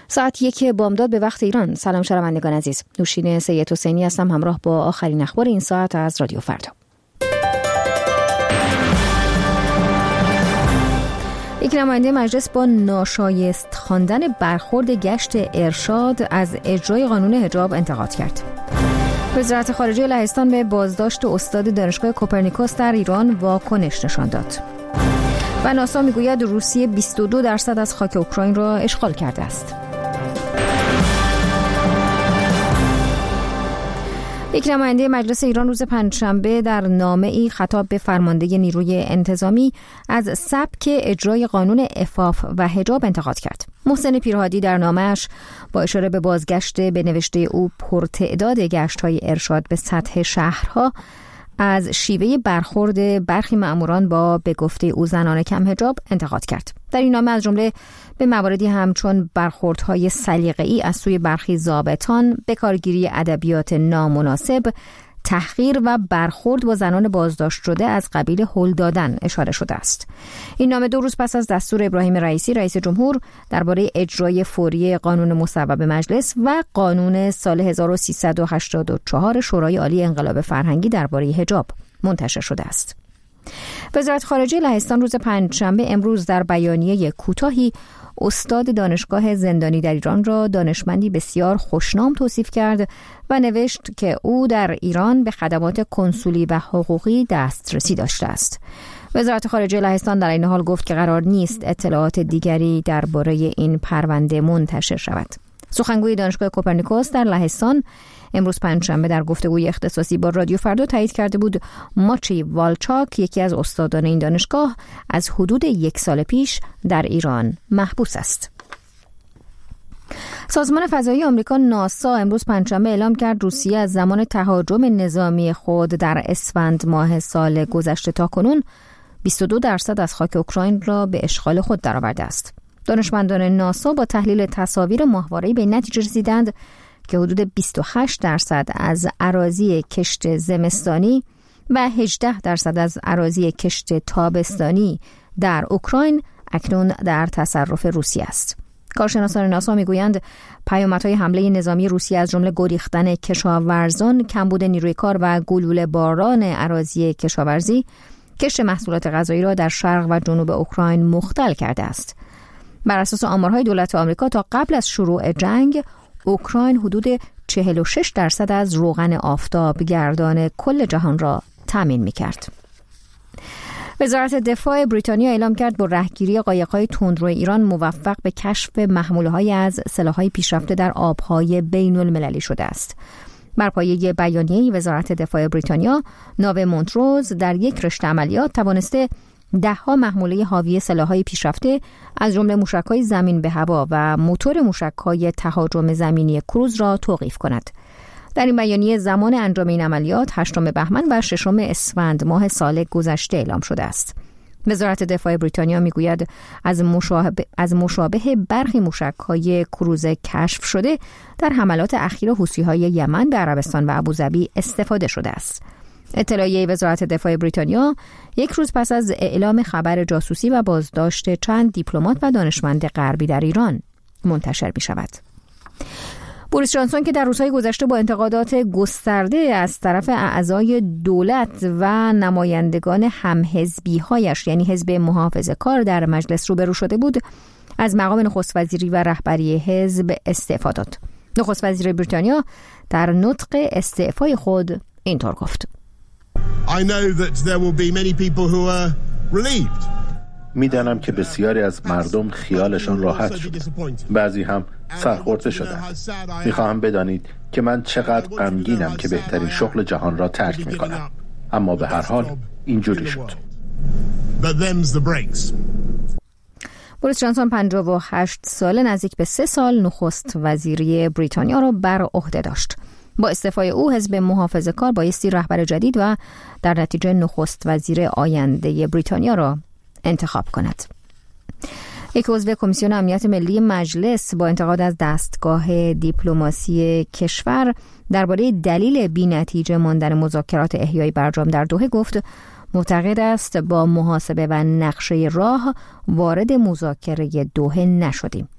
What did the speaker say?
ساعت 1 بامداد به وقت ایران. سلام شنوندگان عزیز. نوشین سید حسینی هستم همراه با آخرین اخبار این ساعت از رادیو فردا. یک نماینده مجلس با ناشایست خواندن برخورد گشت ارشاد از اجرای قانون حجاب انتقاد کرد. وزارت خارجه لهستان به بازداشت استاد دانشگاه کوپرنیکوس در ایران واکنش نشان داد. و ناسا میگوید روسیه 22% از خاک اوکراین را اشغال کرده است. یک نماینده مجلس ایران روز پنجشنبه در نامه‌ای خطاب به فرمانده نیروی انتظامی از سبک اجرای قانون عفاف و حجاب انتقاد کرد. محسن پیرهادی در نامه‌اش با اشاره به بازگشت به نوشته او پرتعداد گشت‌های ارشاد به سطح شهرها از شیوه برخورد برخی مأموران با به گفته او زنان کم حجاب انتقاد کرد. در این نامه از جمله به مواردی همچون برخوردهای سلیقه‌ای از سوی برخی ضابطان، بکارگیری ادبیات نامناسب، تحقیر و برخورد با زنان بازداشت شده از قبیل هل دادن اشاره شده است. این نامه 2 روز پس از دستور ابراهیم رئیسی رئیس جمهور درباره اجرای فوری قانون مصوب مجلس و قانون سال 1384 شورای عالی انقلاب فرهنگی درباره حجاب منتشر شده است. وزارت خارجه لهستان روز پنجشنبه امروز در بیانیه کوتاهی استاد دانشگاه زندانی در ایران را دانشمندی بسیار خوشنام توصیف کرد و نوشت که او در ایران به خدمات کنسولی و حقوقی دسترسی داشته است. وزارت خارجه لهستان در این حال گفت که قرار نیست اطلاعات دیگری درباره این پرونده منتشر شود. سخنگوی دانشگاه کوپرنیکوس در لهستان امروز پنجشنبه در گفتگوی اختصاصی با رادیو فردا تایید کرده بود ماچی والچاک، یکی از استادان این دانشگاه، از حدود 1 سال پیش در ایران محبوس است. سازمان فضایی آمریکا ناسا امروز پنجشنبه اعلام کرد روسیه از زمان تهاجم نظامی خود در اسفند ماه سال گذشته تا کنون 22% از خاک اوکراین را به اشغال خود درآورده است. دانشمندان ناسا با تحلیل تصاویر ماهواره‌ای به نتیجه رسیدند که حدود 28% از اراضی کشت زمستانی و 18% از اراضی کشت تابستانی در اوکراین اکنون در تصرف روسیه است. کارشناسان ناسا میگویند پیامدهای حمله نظامی روسیه از جمله گریختن کشاورزان، کمبود نیروی کار و گلوله باران اراضی کشاورزی، کشت محصولات غذایی را در شرق و جنوب اوکراین مختل کرده است. بر اساس آمارهای دولت آمریکا تا قبل از شروع جنگ اوکراین حدود 46% از روغن آفتاب گردان کل جهان را تامین می‌کرد. وزارت دفاع بریتانیا اعلام کرد با رهگیری قایق‌های تندرو ایران موفق به کشف محموله‌های از سلاح‌های پیشرفته در آب‌های بین‌المللی شده است. بر پایه بیانیه‌ای وزارت دفاع بریتانیا، ناو مونتروز در یک رشته عملیات توانسته 10 محموله حاوی سلاح‌های پیشرفته از جمله موشک‌های زمین به هوا و موتور موشک‌های تهاجم زمینی کروز را توقیف کند. در این بیانیه زمان انجام این عملیات 8 بهمن و 6 اسفند ماه سال گذشته اعلام شده است. وزارت دفاع بریتانیا میگوید از مشابه برخی موشک‌های کروز کشف شده در حملات اخیر حوثی‌های یمن به عربستان و ابوظبی استفاده شده است. اطلاعیه وزارت دفاع بریتانیا 1 روز پس از اعلام خبر جاسوسی و بازداشت چند دیپلمات و دانشمند غربی در ایران منتشر می شود. بوریس جانسون که در روزهای گذشته با انتقادات گسترده از طرف اعضای دولت و نمایندگان همحزبی‌هایش یعنی حزب محافظه‌کار در مجلس روبرو شده بود، از مقام نخست وزیری و رهبری حزب استعفا داد. نخست وزیر بریتانیا در نطق استعفای خود اینطور گفت: I know that there will be many people who are relieved. میدانم که بسیاری از مردم خیالشان راحت شد. بعضی هم سرخورده شدند. میخواهم بدانید که من چقدر غمگینم که بهترین شغل جهان را ترک میکنم. اما به هر حال اینجوری شد. بوریس جانسون 58 ساله نزدیک به 3 سال نخست وزیری بریتانیا را بر عهده داشت. با استعفای او حزب محافظه‌کار بایستی رهبر جدید و در نتیجه نخست وزیر آینده بریتانیا را انتخاب کند. یک عضو کمیسیون امنیت ملی مجلس با انتقاد از دستگاه دیپلماسی کشور درباره دلیل بی‌نتیجه ماندن مذاکرات احیای برجام در دوحه گفت معتقد است با محاسبه و نقشه راه وارد مذاکره دوحه نشدیم.